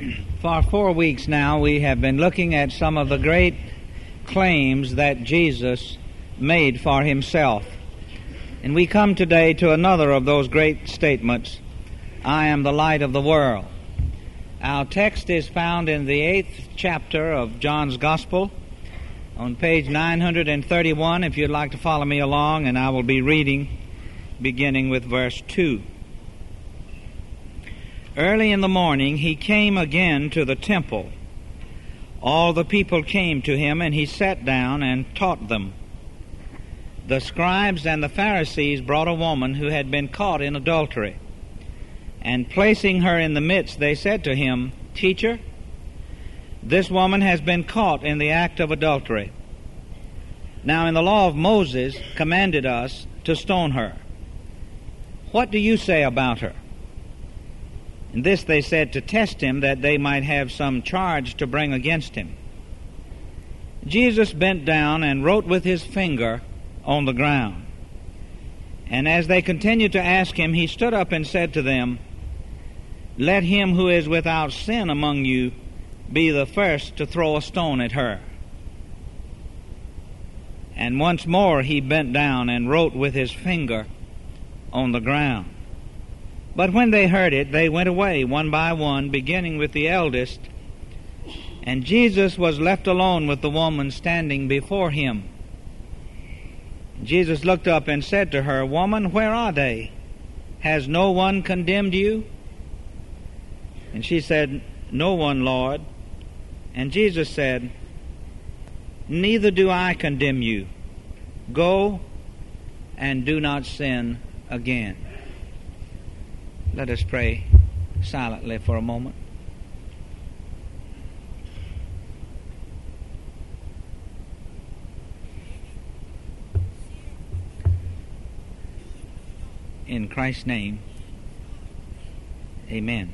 For 4 weeks now, we have been looking at some of the great claims that Jesus made for himself. And we come today to another of those great statements, I am the light of the world. Our text is found in the 8th chapter of John's Gospel on page 931, if you'd like to follow me along, and I will be reading beginning with verse 2. Early in the morning he came again to the temple. All the people came to him, and he sat down and taught them. The scribes and the Pharisees brought a woman who had been caught in adultery. And placing her in the midst, they said to him, Teacher, this woman has been caught in the act of adultery. Now in the law of Moses commanded us to stone her. What do you say about her? And this they said to test him, that they might have some charge to bring against him. Jesus bent down and wrote with his finger on the ground. And as they continued to ask him, he stood up and said to them, Let him who is without sin among you be the first to throw a stone at her. And once more he bent down and wrote with his finger on the ground. But when they heard it, they went away one by one, beginning with the eldest. And Jesus was left alone with the woman standing before him. Jesus looked up and said to her, Woman, where are they? Has no one condemned you? And she said, No one, Lord. And Jesus said, Neither do I condemn you. Go and do not sin again. Let us pray silently for a moment. In Christ's name, amen.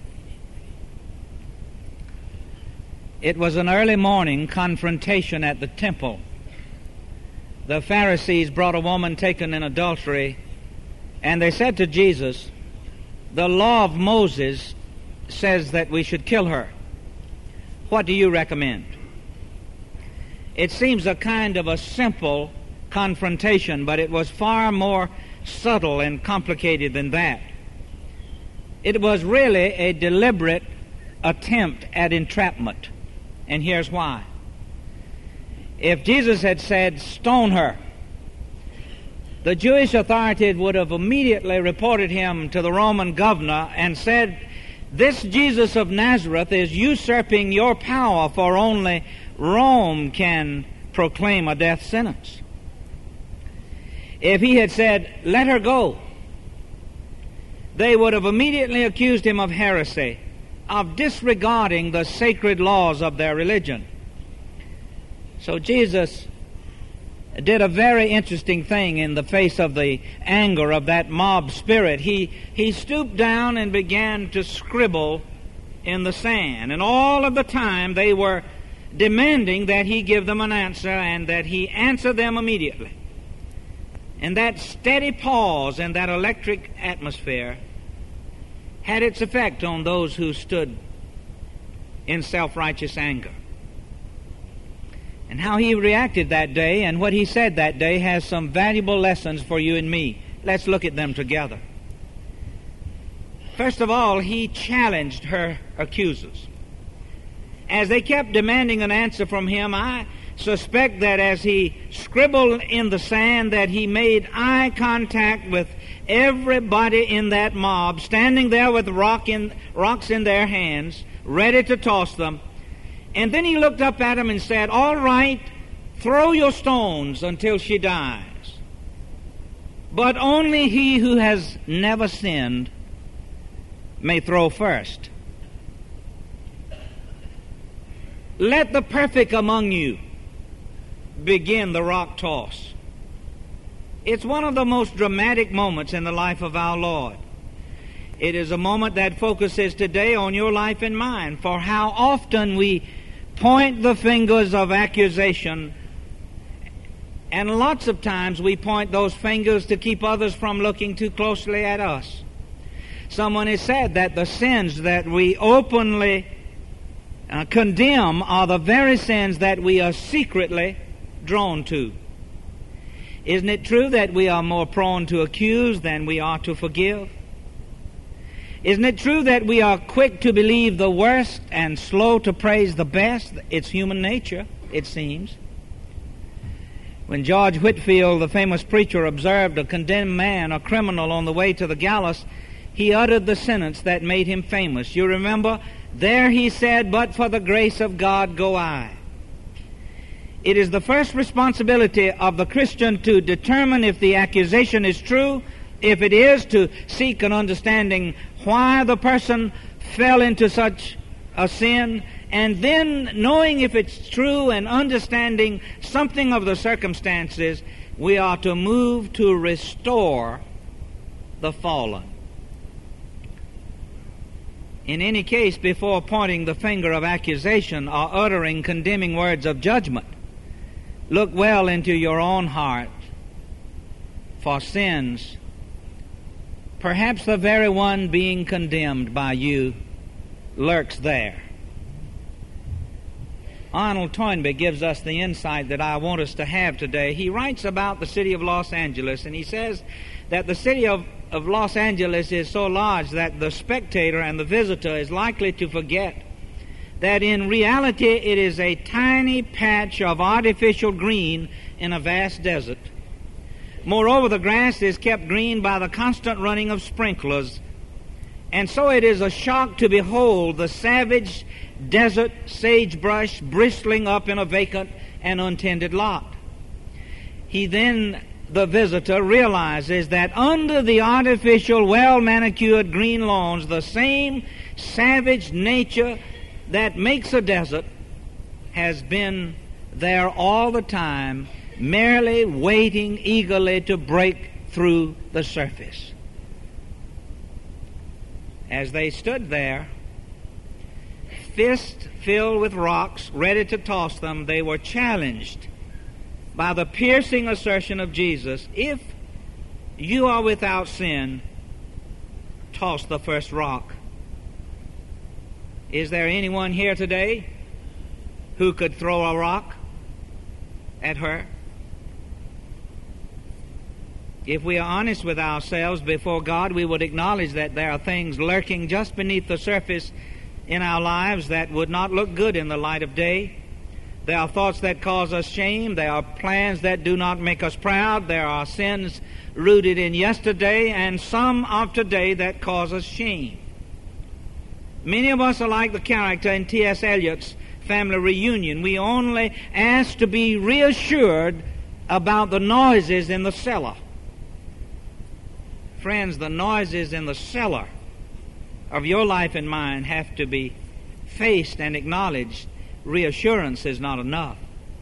It was an early morning confrontation at the temple. The Pharisees brought a woman taken in adultery, and they said to Jesus, The law of Moses says that we should kill her. What do you recommend? It seems a kind of a simple confrontation, but it was far more subtle and complicated than that. It was really a deliberate attempt at entrapment. And here's why. If Jesus had said, Stone her, the Jewish authorities would have immediately reported him to the Roman governor and said, This Jesus of Nazareth is usurping your power, for only Rome can proclaim a death sentence. If he had said, Let her go, they would have immediately accused him of heresy, of disregarding the sacred laws of their religion. So Jesus did a very interesting thing in the face of the anger of that mob spirit. He stooped down and began to scribble in the sand. And all of the time they were demanding that he give them an answer, and that he answer them immediately. And that steady pause and that electric atmosphere had its effect on those who stood in self-righteous anger. And how he reacted that day and what he said that day has some valuable lessons for you and me. Let's look at them together. First of all, he challenged her accusers. As they kept demanding an answer from him, I suspect that as he scribbled in the sand that he made eye contact with everybody in that mob, standing there with rocks in their hands, ready to toss them. And then he looked up at them and said, All right, throw your stones until she dies. But only he who has never sinned may throw first. Let the perfect among you begin the rock toss. It's one of the most dramatic moments in the life of our Lord. It is a moment that focuses today on your life and mine, for how often we point the fingers of accusation, and lots of times we point those fingers to keep others from looking too closely at us. Someone has said that the sins that we openly condemn are the very sins that we are secretly drawn to. Isn't it true that we are more prone to accuse than we are to forgive? Isn't it true that we are quick to believe the worst and slow to praise the best? It's human nature, it seems. When George Whitefield, the famous preacher, observed a condemned man, a criminal, on the way to the gallows, he uttered the sentence that made him famous. You remember? There he said, "But for the grace of God go I." It is the first responsibility of the Christian to determine if the accusation is true. If it is, to seek an understanding why the person fell into such a sin, and then, knowing if it's true and understanding something of the circumstances, we are to move to restore the fallen. In any case, before pointing the finger of accusation or uttering condemning words of judgment, look well into your own heart for sins, perhaps the very one being condemned by you lurks there. Arnold Toynbee gives us the insight that I want us to have today. He writes about the city of Los Angeles, and he says that the city of Los Angeles is so large that the spectator and the visitor is likely to forget that in reality it is a tiny patch of artificial green in a vast desert. Moreover, the grass is kept green by the constant running of sprinklers, and so it is a shock to behold the savage desert sagebrush bristling up in a vacant and untended lot. The visitor realizes that under the artificial, well-manicured green lawns, the same savage nature that makes a desert has been there all the time, merely waiting eagerly to break through the surface. As they stood there, fists filled with rocks, ready to toss them, they were challenged by the piercing assertion of Jesus, "If you are without sin, toss the first rock." Is there anyone here today who could throw a rock at her? If we are honest with ourselves before God, we would acknowledge that there are things lurking just beneath the surface in our lives that would not look good in the light of day. There are thoughts that cause us shame. There are plans that do not make us proud. There are sins rooted in yesterday and some of today that cause us shame. Many of us are like the character in T.S. Eliot's Family Reunion. We only ask to be reassured about the noises in the cellar. Friends, the noises in the cellar of your life and mine have to be faced and acknowledged. Reassurance is not enough.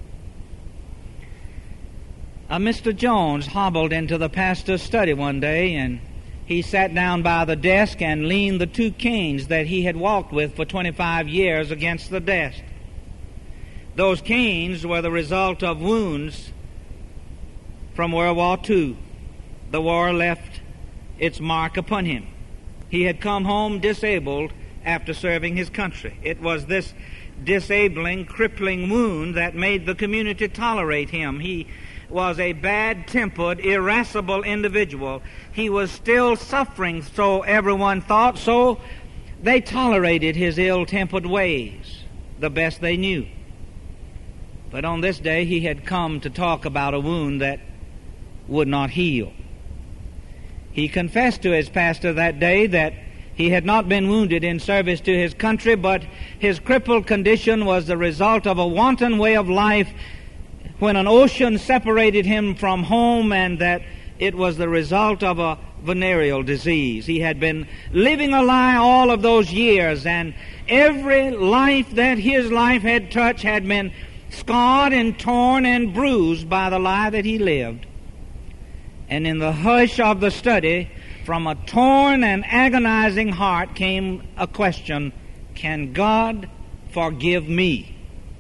Mr. Jones hobbled into the pastor's study one day, and he sat down by the desk and leaned the 2 canes that he had walked with for 25 years against the desk. Those canes were the result of wounds from World War II. The war left its mark upon him. He had come home disabled after serving his country. It was this disabling, crippling wound that made the community tolerate him. He was a bad-tempered, irascible individual. He was still suffering, so everyone thought, so they tolerated his ill-tempered ways the best they knew. But on this day, he had come to talk about a wound that would not heal. He confessed to his pastor that day that he had not been wounded in service to his country, but his crippled condition was the result of a wanton way of life when an ocean separated him from home, and that it was the result of a venereal disease. He had been living a lie all of those years, and every life that his life had touched had been scarred and torn and bruised by the lie that he lived. And in the hush of the study, from a torn and agonizing heart came a question: can God forgive me?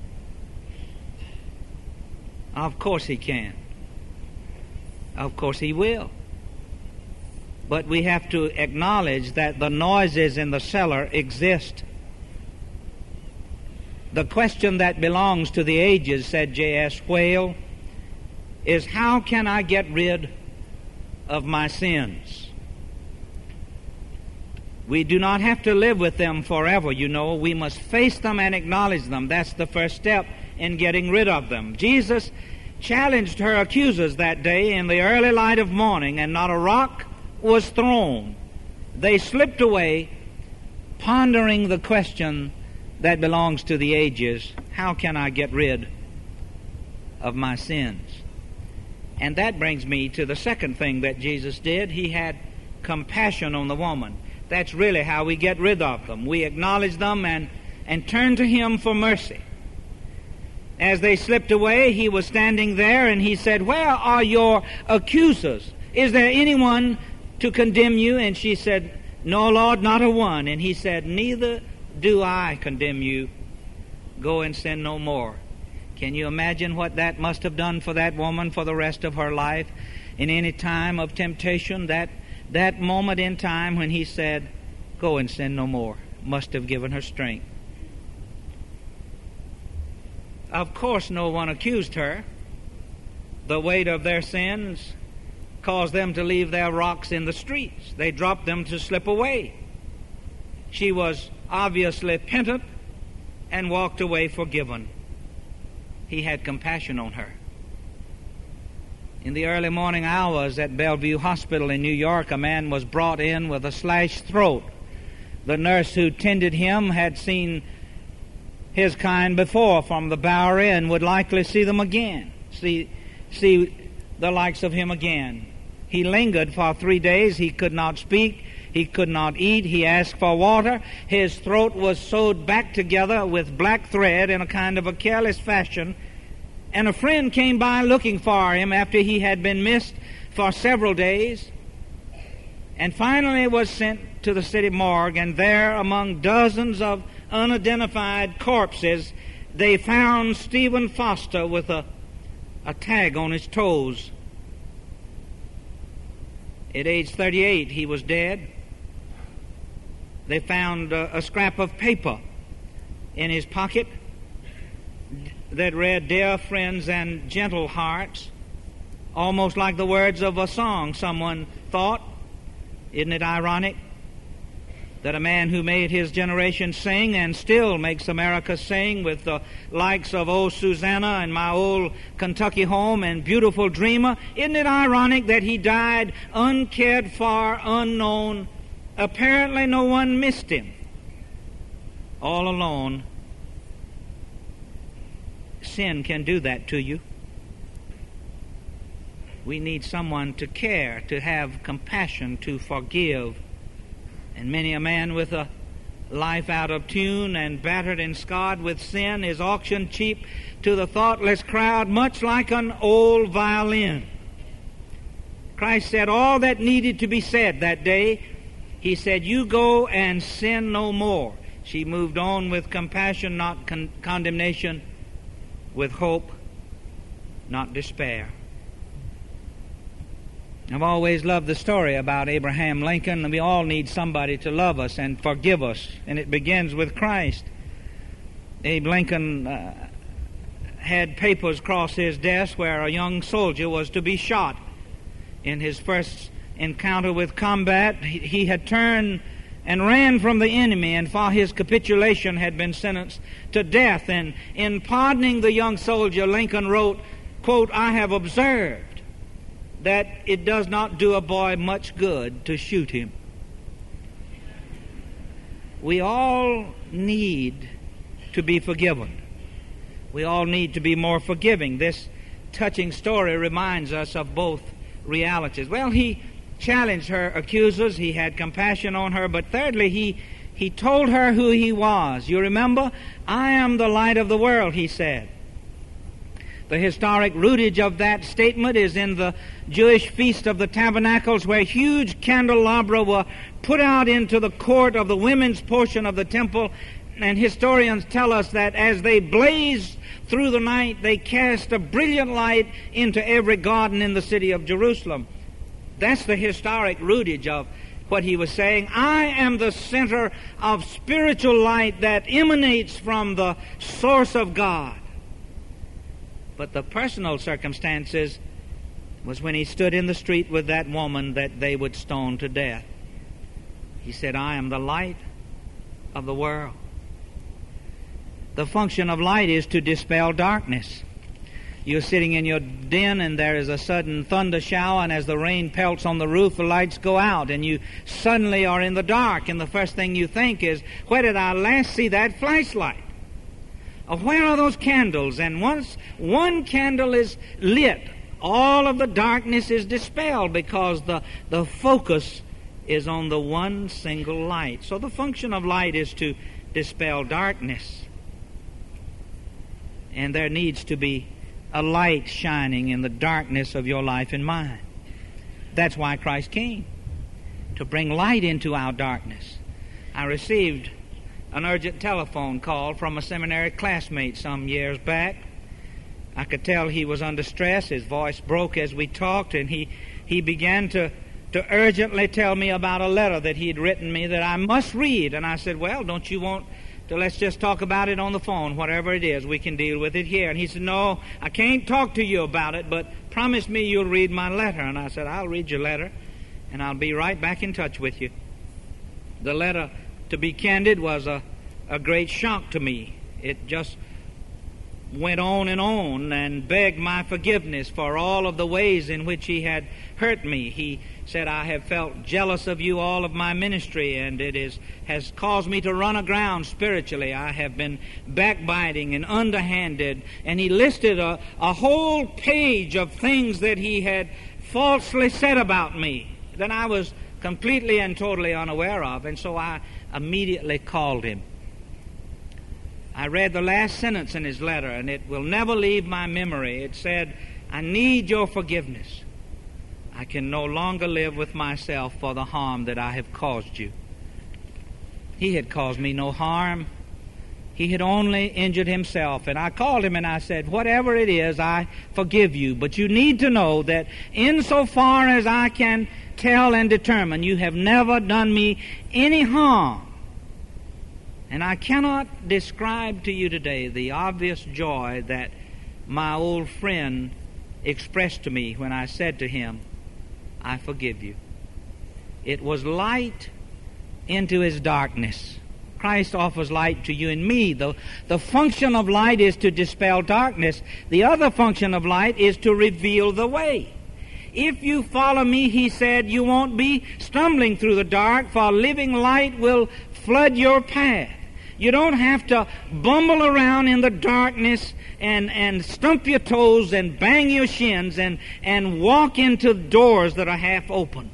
Of course He can. Of course He will. But we have to acknowledge that the noises in the cellar exist. The question that belongs to the ages, said J.S. Whale, is how can I get rid of my sins? We do not have to live with them forever, you know. We must face them and acknowledge them. That's the first step in getting rid of them. Jesus challenged her accusers that day in the early light of morning, and not a rock was thrown. They slipped away, pondering the question that belongs to the ages, how can I get rid of my sins? And that brings me to the second thing that Jesus did. He had compassion on the woman. That's really how we get rid of them. We acknowledge them and turn to Him for mercy. As they slipped away, He was standing there and He said, where are your accusers? Is there anyone to condemn you? And she said, no, Lord, not a one. And He said, neither do I condemn you. Go and sin no more. Can you imagine what that must have done for that woman for the rest of her life? In any time of temptation, that moment in time when He said, go and sin no more, must have given her strength. Of course, no one accused her. The weight of their sins caused them to leave their rocks in the streets. They dropped them to slip away. She was obviously penitent and walked away forgiven. He had compassion on her. In the early morning hours at Bellevue Hospital in New York, a man was brought in with a slashed throat. The nurse who tended him had seen his kind before from the Bowery and would likely see them again, see the likes of him again. He lingered for 3 days. He could not speak. He could not eat. He asked for water. His throat was sewed back together with black thread in a kind of a careless fashion. And a friend came by looking for him after he had been missed for several days, and finally was sent to the city morgue, and there among dozens of unidentified corpses they found Stephen Foster with a tag on his toes. At age 38 he was dead. They found a scrap of paper in his pocket that read, "Dear friends and gentle hearts," almost like the words of a song, someone thought. Isn't it ironic that a man who made his generation sing and still makes America sing with the likes of "Oh Susanna" and "My Old Kentucky Home" and "Beautiful Dreamer"? Isn't it ironic that he died uncared for, unknown? Apparently no one missed him. All alone. Sin can do that to you. We need someone to care, to have compassion, to forgive. And many a man with a life out of tune and battered and scarred with sin is auctioned cheap to the thoughtless crowd, much like an old violin. Christ said all that needed to be said that day. He said, "You go and sin no more." She moved on with compassion, not condemnation, with hope, not despair. I've always loved the story about Abraham Lincoln, and we all need somebody to love us and forgive us, and it begins with Christ. Abe Lincoln had papers across his desk where a young soldier was to be shot. In his first encounter with combat, he had turned and ran from the enemy, and for his capitulation had been sentenced to death. And in pardoning the young soldier, Lincoln wrote, quote, "I have observed that it does not do a boy much good to shoot him." We all need to be forgiven. We all need to be more forgiving. This touching story reminds us of both realities. Well, he challenged her accusers. He had compassion on her. But thirdly, he told her who he was. You remember? "I am the light of the world," he said. The historic rootage of that statement is in the Jewish Feast of the Tabernacles, where huge candelabra were put out into the court of the women's portion of the temple. And historians tell us that as they blazed through the night, they cast a brilliant light into every garden in the city of Jerusalem. That's the historic rootage of what he was saying. I am the center of spiritual light that emanates from the source of God. But the personal circumstances was when he stood in the street with that woman that they would stone to death. He said, I am the light of the world. The function of light is to dispel darkness. You're sitting in your den and there is a sudden thunder shower, and as the rain pelts on the roof, the lights go out and you suddenly are in the dark, and the first thing you think is, where did I last see that flashlight? Where are those candles? And once one candle is lit, all of the darkness is dispelled because the focus is on the one single light. So the function of light is to dispel darkness. And there needs to be a light shining in the darkness of your life and mine. That's why Christ came, to bring light into our darkness. I received an urgent telephone call from a seminary classmate some years back. I could tell he was under stress. His voice broke as we talked, and he began to urgently tell me about a letter that he had written me that I must read. And I said, well, don't you want to, let's just talk about it on the phone, whatever it is, we can deal with it here. And he said, no, I can't talk to you about it, but promise me you'll read my letter. And I said, I'll read your letter, and I'll be right back in touch with you. The letter, to be candid, was a great shock to me. It just went on and begged my forgiveness for all of the ways in which he had hurt me. He said, I have felt jealous of you all of my ministry, and it has caused me to run aground spiritually. I have been backbiting and underhanded. And he listed a whole page of things that he had falsely said about me that I was completely and totally unaware of. And so I immediately called him. I read the last sentence in his letter, and it will never leave my memory. It said, I need your forgiveness. I can no longer live with myself for the harm that I have caused you. He had caused me no harm. He had only injured himself. And I called him and I said, whatever it is, I forgive you. But you need to know that insofar as I can tell and determine, you have never done me any harm. And I cannot describe to you today the obvious joy that my old friend expressed to me when I said to him, I forgive you. It was light into his darkness. Christ offers light to you and me. The function of light is to dispel darkness. The other function of light is to reveal the way. If you follow me, he said, you won't be stumbling through the dark, for living light will flood your path. You don't have to bumble around in the darkness and stump your toes and bang your shins and walk into doors that are half open.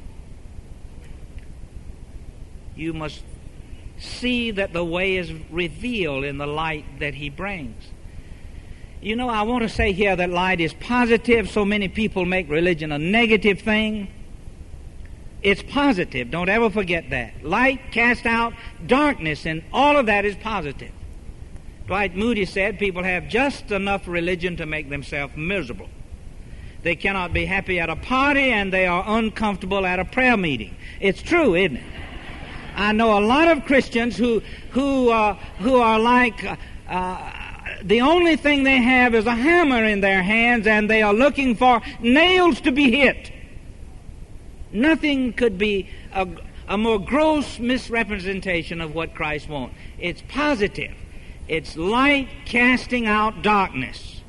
You must see that the way is revealed in the light that he brings. You know, I want to say here that light is positive. So many people make religion a negative thing. It's positive. Don't ever forget that. Light casts out darkness, and all of that is positive. Dwight Moody said people have just enough religion to make themselves miserable. They cannot be happy at a party, and they are uncomfortable at a prayer meeting. It's true, isn't it? I know a lot of Christians who are like the only thing they have is a hammer in their hands, and they are looking for nails to be hit. Nothing could be a more gross misrepresentation of what Christ wants. It's positive. It's light casting out darkness.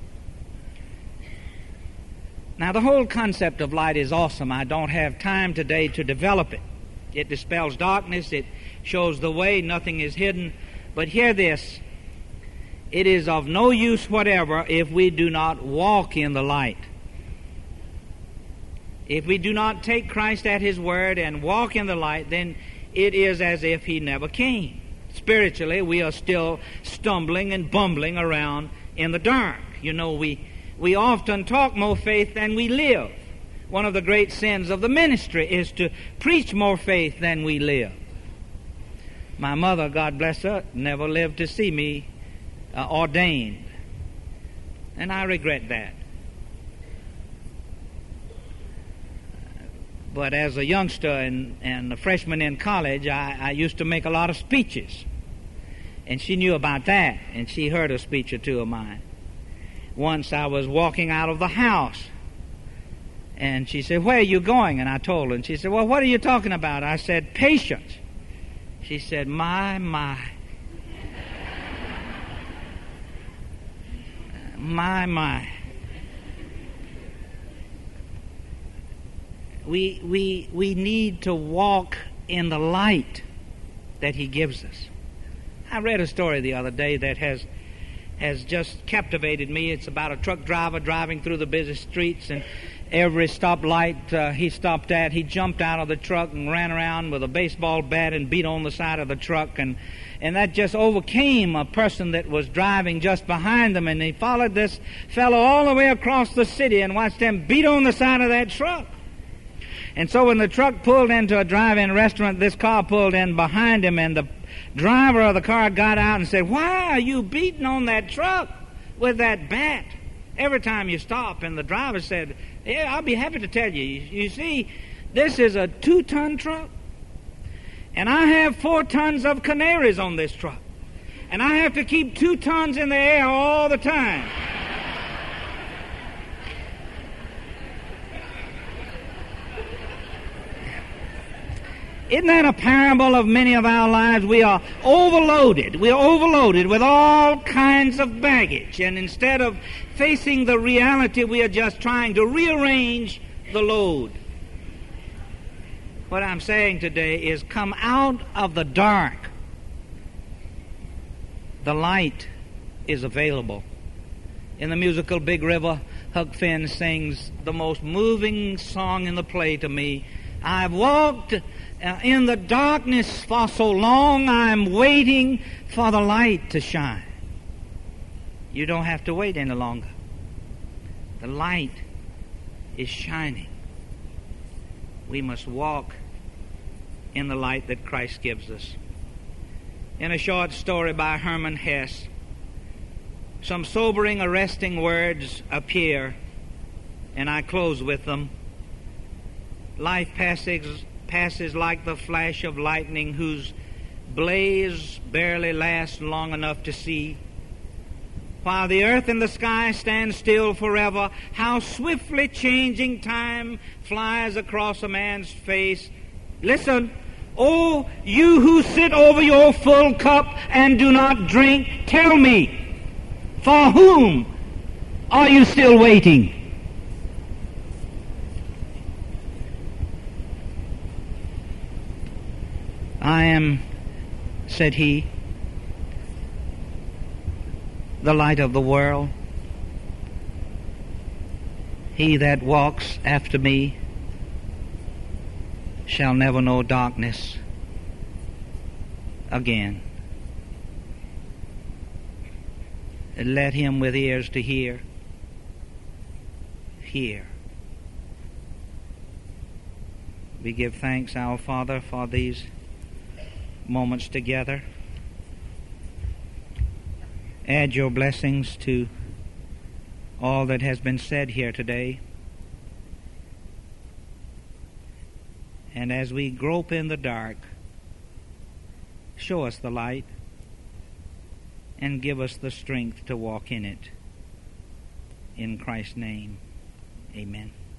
Now, the whole concept of light is awesome. I don't have time today to develop it. It dispels darkness. It shows the way. Nothing is hidden. But hear this. It is of no use whatever if we do not walk in the light. If we do not take Christ at His word and walk in the light, then it is as if He never came. Spiritually, we are still stumbling and bumbling around in the dark. You know, we often talk more faith than we live. One of the great sins of the ministry is to preach more faith than we live. My mother, God bless her, never lived to see me ordained. And I regret that. But as a youngster and a freshman in college, I used to make a lot of speeches. And she knew about that, and she heard a speech or two of mine. Once I was walking out of the house, and she said, "Where are you going?" And I told her, and she said, "Well, what are you talking about?" I said, "Patience." She said, my. My. We need to walk in the light that He gives us. I read a story the other day that has just captivated me. It's about a truck driver driving through the busy streets, and every stoplight he stopped at, he jumped out of the truck and ran around with a baseball bat and beat on the side of the truck, and that just overcame a person that was driving just behind them, and he followed this fellow all the way across the city and watched him beat on the side of that truck. And so when the truck pulled into a drive-in restaurant, this car pulled in behind him, and the driver of the car got out and said, "Why are you beating on that truck with that bat every time you stop?" And the driver said, "Yeah, I'll be happy to tell you. You see, this is a 2-ton truck, and I have 4 tons of canaries on this truck, and I have to keep 2 tons in the air all the time." Isn't that a parable of many of our lives? We are overloaded. We are overloaded with all kinds of baggage. And instead of facing the reality, we are just trying to rearrange the load. What I'm saying today is come out of the dark. The light is available. In the musical Big River, Huck Finn sings the most moving song in the play to me. "I've walked in the darkness for so long, I'm waiting for the light to shine." You don't have to wait any longer. The light is shining. We must walk in the light that Christ gives us. In a short story by Herman Hesse, some sobering, arresting words appear, and I close with them. Life passes like the flash of lightning, whose blaze barely lasts long enough to see. While the earth and the sky stand still forever, how swiftly changing time flies across a man's face. Listen, oh, you who sit over your full cup and do not drink, tell me, for whom are you still waiting? "I am," said he, "the light of the world. He that walks after me shall never know darkness again." And let him with ears to hear, hear. We give thanks, our Father, for these moments together. Add your blessings to all that has been said here today. And as we grope in the dark, show us the light and give us the strength to walk in it. In Christ's name, amen.